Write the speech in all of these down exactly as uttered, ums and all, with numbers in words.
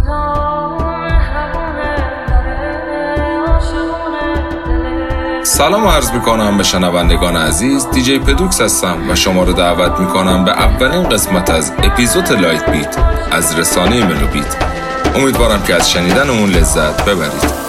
سلام عرض میکنم به شنوندگان عزیز. دیجی پدوکس هستم و شما رو دعوت میکنم به اولین قسمت از اپیزود لایت بیت از رسانه ملو بیت. امیدوارم که از شنیدن اون لذت ببرید.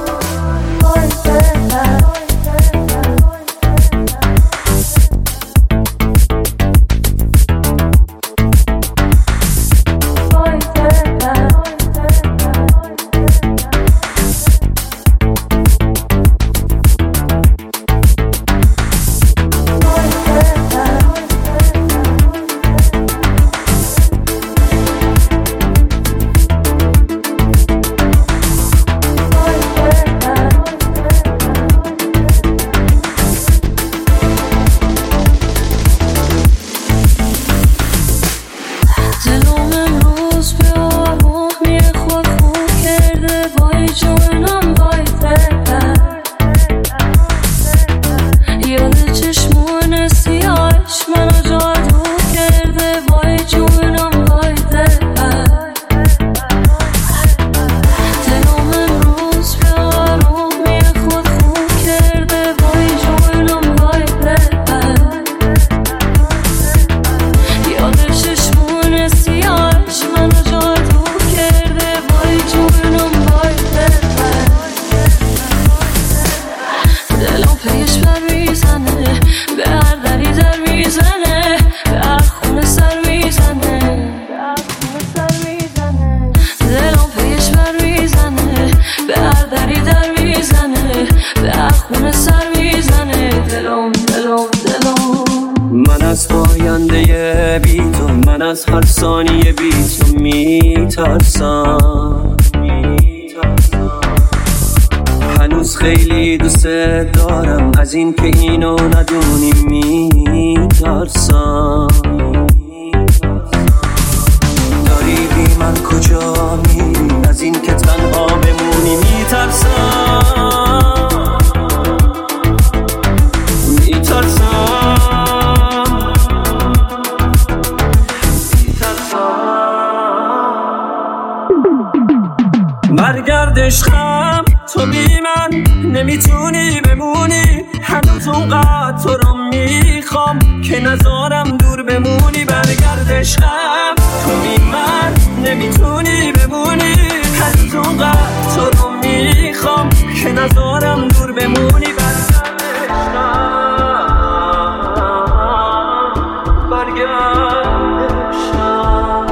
من از آینده بی تو، من از هر ثانیه بی تو میترسم. هنوز خیلی دوست دارم، از این که اینو ندونی میترسم. داری بی من کجا میری، از این که تنها بمونی میترسم. میترسم برگرد عشقم، تو بی من نمیتونی بمونی. هنوز اونقدر تو رو میخوام که نذارم دور بمونی. برگرد عشقم، تو بی من نمیتونی بمونی. هنوز اونقدر تو رو میخوام که نذارم دور بمونی. برگرد عشقم، برگرد عشقم.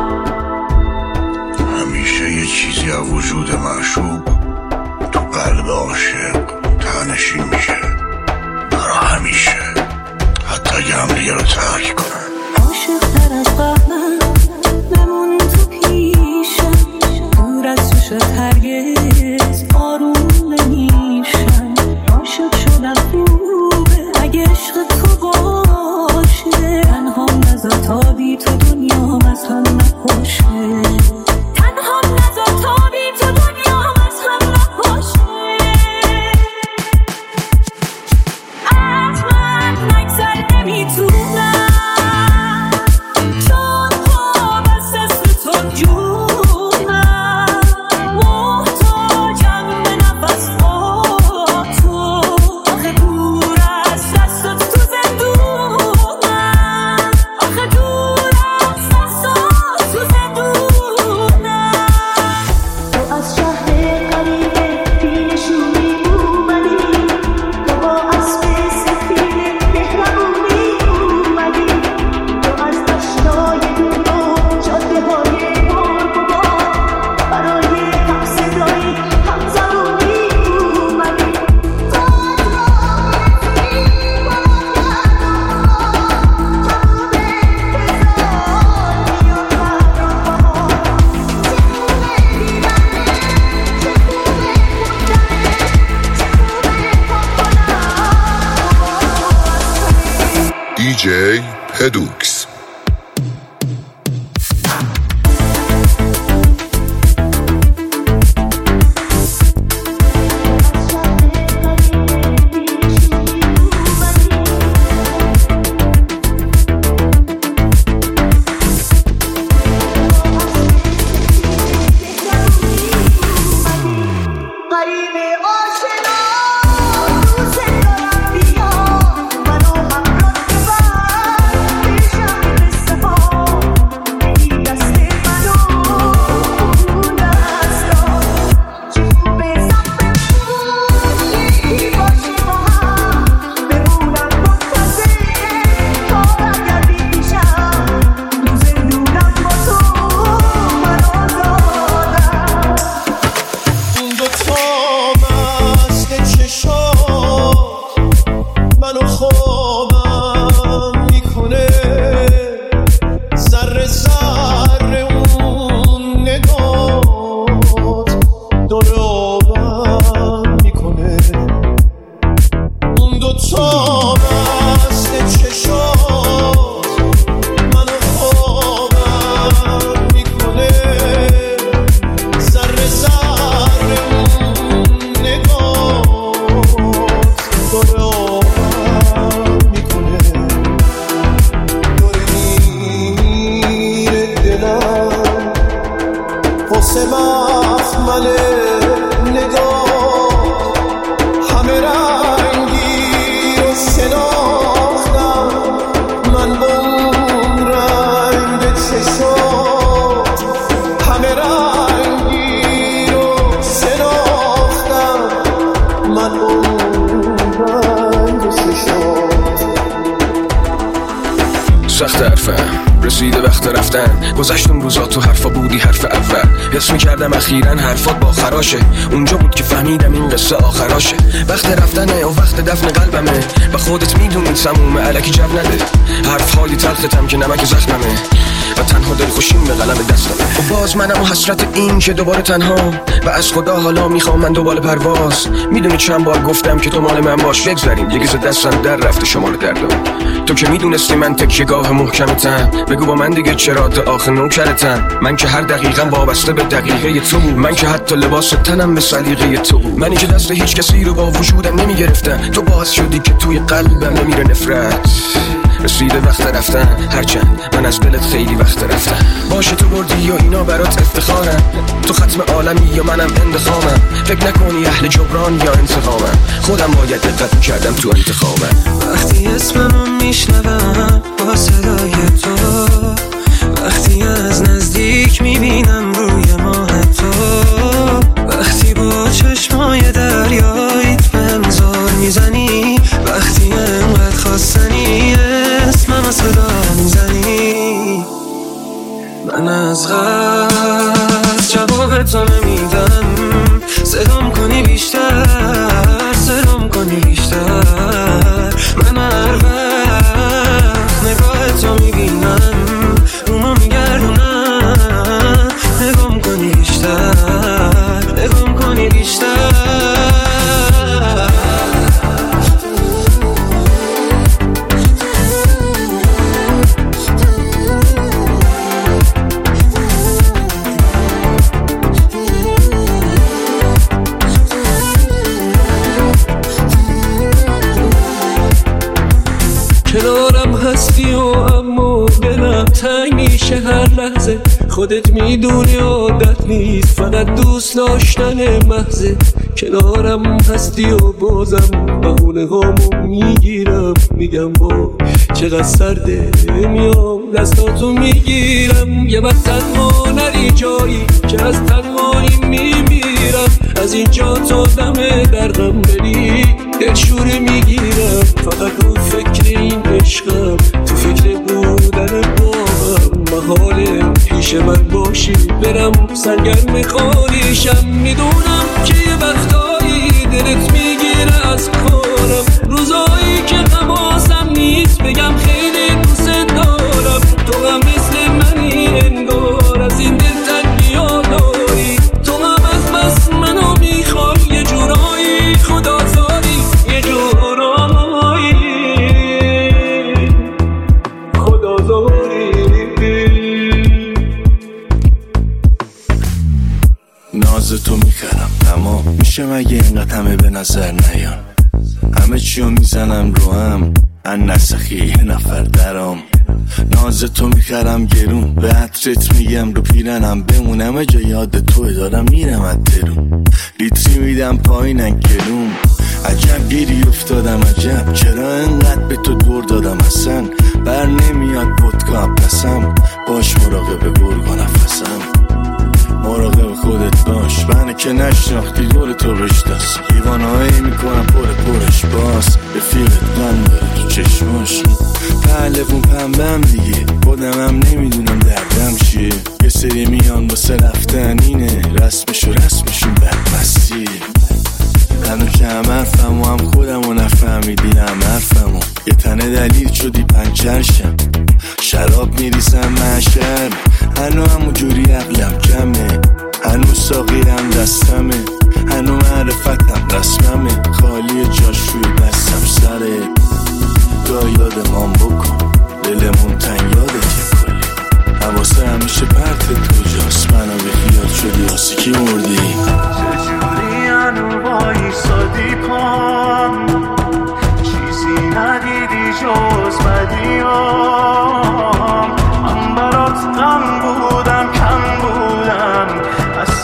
همیشه یه چیزی از وجود معشوق تو قلب عاشق تنشین میشه برا همیشه، حتی اگه هم دیگه رو ترک کنن. عاشق تر از بهمن بمون تو پیشم، دور از تو شد هرگز آروم نمیشم. عاشق شدم خوبه اگه عشق تو باشه، تنها نذار تا بی تو دنیا از هم نپاشه. تنها نذار تا بی تو دنیا از هم نپاشه. از من نگذر نمیتونم، چون تو بس دست تو جونم. محتاجم به نفس با تو، آخه دور از دستت تو زندونم. آخه دور از دستت تو زندونم. تو از شهر غریبه بینشونی اومدی، تو با اسب سفید مهربونی اومدی. تو از دشتای دور و جاده های پرغبار برای هم صدایی هم زبونی اومدی. تو از راه دیجی پدوکس. مثل مخمل نگاه همه رنگی رو شناختم من با اون رنگ چشات همه رنگی رو شناختم من با اون رنگ چشات سخت حرفم رسیده وقت رفتن گذشتم روزا تو حرفا بودی حرف اول حس میکردم اخیراً حرفات با خراشه اونجا بود که فهمیدم این قصه آخراشه وقت رفتنه و وقت دفن قلبمه و خودت میدونی سمومه الکی جو نده حرف های تلختم که نمک زخممه و تنها دلخوشیم به قلم دستمه و باز منم و حسرت این که دوباره تنها و از خدا حالا میخوام من دوباره پرواز میدونی چند بار گفتم که تو مال من باش بگذاریم یکی ز دستم در رفته شمال دردم تو که میدونستی من تکیه‌گاه محکمتم بگو با من دیگه چرا تا آخر نوکرتم من که هر دقیقه وابسته به دقیقه تو بود من که حتی لباس تنم به سلیقه تو بود منی که دست هیچ کسی رو با وجودم نمیگرفتم تو باعث شدی که توی قلبم نمیره نفرت رسیده وقت رفتن هرچند من از دلت خیلی وقت رفتم باشه تو بردی و اینا برات افتخارم تو ختم عالمی یا منم انتخابم فکر نکنی اهل جبران یا انتقامم خودم باید دقت کردم تو انتخابم وقتی اسممو میشنوم با صدای تو وقتی از نزدیک میبینم روی ماه تو وقتی با چشمای دریاییت بهم زار میزنی وقتی انقدر خواستنی اسمم صدا میزنی من از غرض جواب تو نمیدم صدام کنی بیشتر صدام کنی بیشتر من هر وقت نگاه تو میبینم رومو میگردونم نگام کنی بیشتر نگام کنی بیشتر کنارم هستی و اما دلم تنگ میشه هر لحظه خودت میدونی عادت نیست فقط دوست داشتن محضه کنارم هستی و بازم بهونه هامو میگیرم میگم با چقدر سرده میام دستاتو میگیرم یه وقت تنها نری جایی که از تنهایی میمیرم از اینجا تا دم درغم بری دلشوره میگیرم فقط رو فکر این عشقم تو فکر بودن بابم محاله پیش من باشی برم سرگرم خالیشم میدونم که یه وقتایی دلت میگیره از کارم روزایی که حواسم نیست بگم خیلی دوست دارم تو هم مثل منی انگار از این دل تنگیا داری تو هم از بس منو میخوای یه جورایی خدا زاری یه جورایی خدا زاری ناز تو میخرم اما میشه مگه اینقدر همه به نظر نیان همه چیو میزنم رو هم ان نسخی یه نفر درام ناز تو میخرم گرون به عطرت میگم رو پیرنم بمونم جا یاد توی دارم میرم از درون لیتری میدم پایینن گلوم عجب گیری افتادم عجب چرا انقدر به تو دور دادم اصلا بر نمیاد ودکا پسم باش مراقب گرگا نفسم مراقب خودت باش منه که نشناختی دور تو رشتاست دیوانهایی میکنم پر پرش باز رفیقت من داره تو چشماش پهلوون پنبم دیگه خودم هم نمیدونم دردم چیه یه سری میان واسه رفتن اینه رسمشو رسمشون بدمستی هنو که هم حرفم و هم خودم و نفهمیدی هم حرفم و یه تنه دلیل شدی پنچرشم شراب میریسم محشر هنو همون جوری عقلم کمه هنو ساقیرم دستمه هنو معرفتم رسممه خالی جاش روی دستم سره گاه یادمان بکن دلمون تنگ یادت یه کلی حواسه همیشه پرتت کجاست منو به خیال شدی آسی کی مردی چجوری هنو بایی سادی کن چیزی ندیدی جز بدیام من برات غم بودم کم بودم از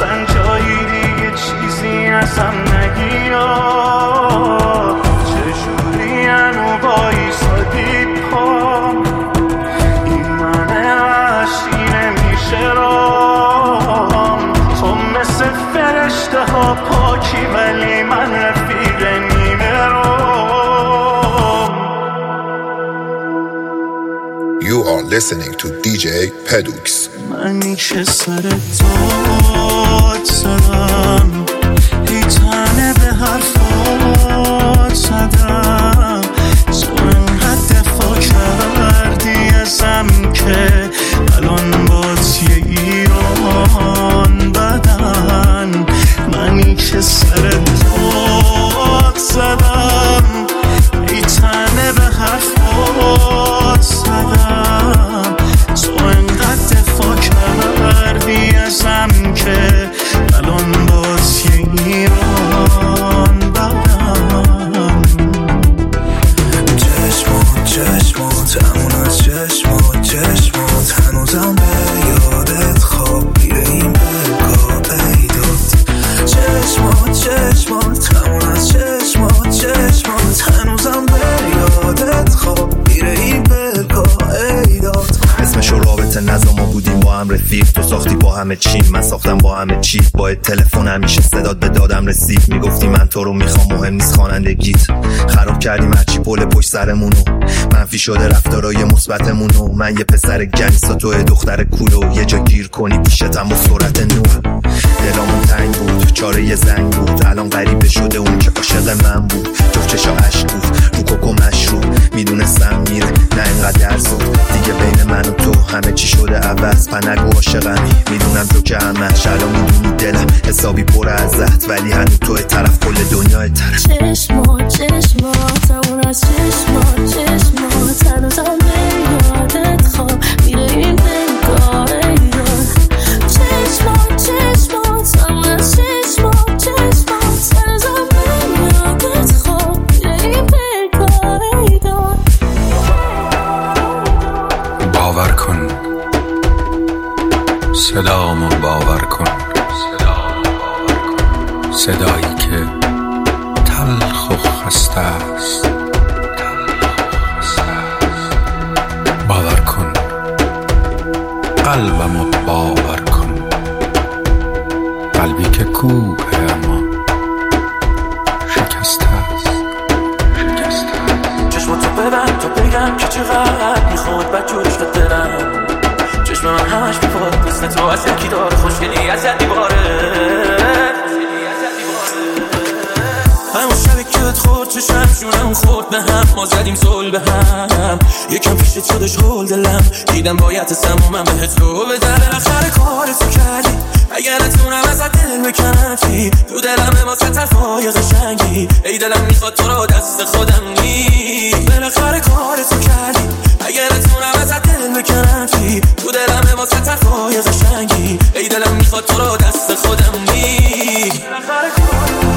listening to دی جی Pedux. منی که سر داد زدم ای تنه به حرفات زدم تو انقدر دفاع کردی ازم که الان باز یه ایران بدن منی که سر داد زدم ای تنه به حرفات زدم تو انقدر دفاع کردی ازم که الان باز یه ایران بدم چشمات چشمات همون از چشمات چشمات هنوزم به یادت خواب میره این بلگاه ایداد چشمات چشمات همون از چشمات چشمات هنوزم به یادت خواب میره این بلگاه ایداد اسمشو رابطه نظر ما بودیم با هم رفیق تو ساختی با همه چی من ساختم با همه چی با تلفن همیشه صدات به دادم رسید میگفتی من تو رو میخوام مهم نیست خوانندگیت خراب کردیم هرچی پل پشت سرمونو منفی شده رفتارای مثبتمونو من یه پسر گنگستا تو دختر کولو یه جا گیر کنی پیشتم با سرعت نور دلامون تنگ بود چاره یه زنگ بود الان غریبه شده اون که عاشق من بود جفت چشا عشق بود رو کوکو مشروب میدونستم میره نه اینقدر درزود دیگه بین من و تو همه چی شده عوض پنگو عاشقمی میدونم تو که همش الان میدونی دلم حسابی پر ازت ولی هنو توی طرف کل دنیای طرف چشمات چشمات همون از چشمات چشمات هنوزم به یادت خواب میره این بلگاه ایداد چشمات چشمات همون از چشمات چشمات هنوزم به یادت خواب میره این بلگاه ایداد باور کن صدامو باور کن صدایی که تلخ و خسته است باور کن قلبمو باور کن قلبی که کوه اما شکسته است چشماتو ببند تا بگم که چقدر میخواد بد جوش دلم چشم من همش بیفاد مثل تو از یکی دار خوشگلی از یه دیواره همون شبی که خورد چشم جونم خورد به هم ما زدیم زل به هم یکم پیشت شدش هول دلم دیدم باید سمومم بهت رو بدم بالاخره کارتو کردی اگر نتونم ازت دل بکنم تو دلم ما ستفای قشنگی ای دلم میخواد تو رو دست خودم نی بالاخره کارتو کردی اگر نتونم ازت دل بکنم تو دلم ما ستفای قشنگی ای دلم میخواد تو رو دست خودم نی بالاخره کارتو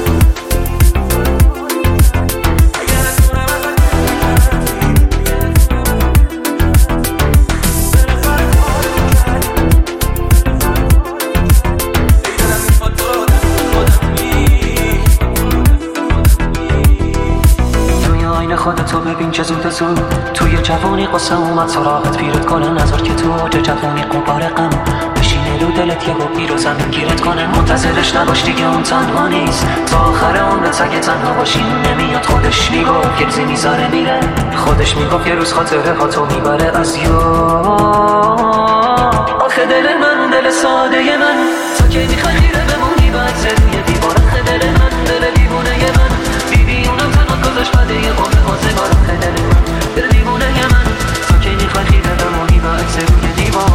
خودتو ببین چه زود زود توی جوانی قصه اومد سراغت پیرت کنه نظر که تو اوج جوانی قبار غم بشینه رو دلت یه گوبی رو زمین گیرت کنه منتظرش نباش دیگه اون تنها نیست تا آخر عمرت اگه تنها باشی نمیاد خودش میگفت گرزی میذاره میره خودش میگفت یه روز خاطره ها تو میبره از یاد آخه دل من دل ساده من تا که میخوای خیره بمونی باید روی دیوار آخه دل من دل دیوونه من دیدی اونم تنها گذاشت بده یه قمه حوزه بار آخه دل من دل دیوونه من تا که میخوای خیره بمونی باید روی دیوار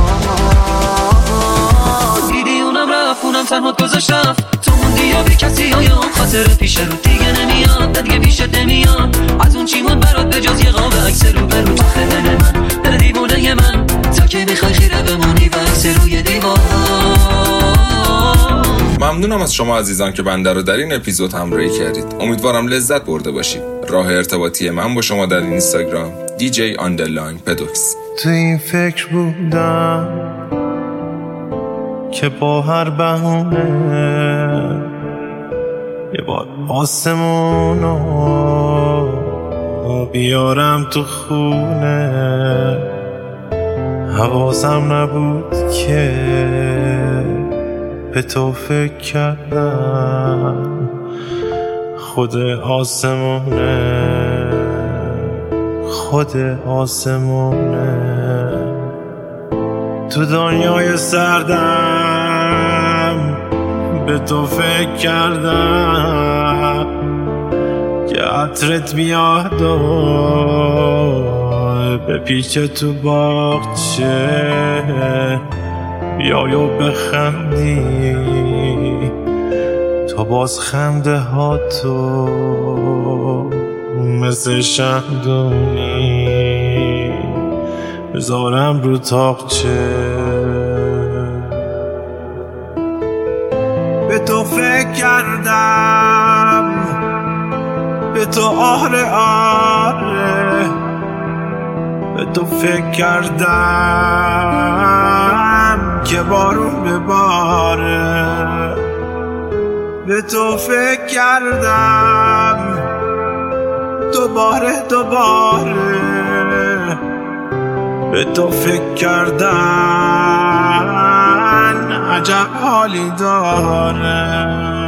دیدی اونم رفت اونم تنها گذاشت رفت تو موندی یا بی کسی های اون خاطره پیش رو دیگه نمیاد دیگه پیشت نمیاد از اون چی مون برات به جز یه قاب عکس رو برو آخه دل من دل دیوونه من تا که میخوای خیره بمونی باید روی دیوار. ممنونم از شما عزیزان که بنده رو در این اپیزود همراهی کردید. امیدوارم لذت برده باشید. راه ارتباطی من با شما در اینستاگرام دی جی آندرلاین پدوکس. تو این فکر بودم که با هر بهونه یه بار آسمونو بیارم تو خونه حواسم نبود که به تو فکر کردم خود آسمونه خود آسمونه تو دنیای سردم به تو فکر کردم که عطرت بیاد و به پیچ تو باغچه بیای و بخندی تا باز خنده ها تو مثل شمدونی بذارم رو تاقچه. به تو فکر کردم به تو آره آره به تو فکر کردم که بارون بباره. به تو فکر کردم دوباره دوباره به تو فکر کردن عجب حالی داره.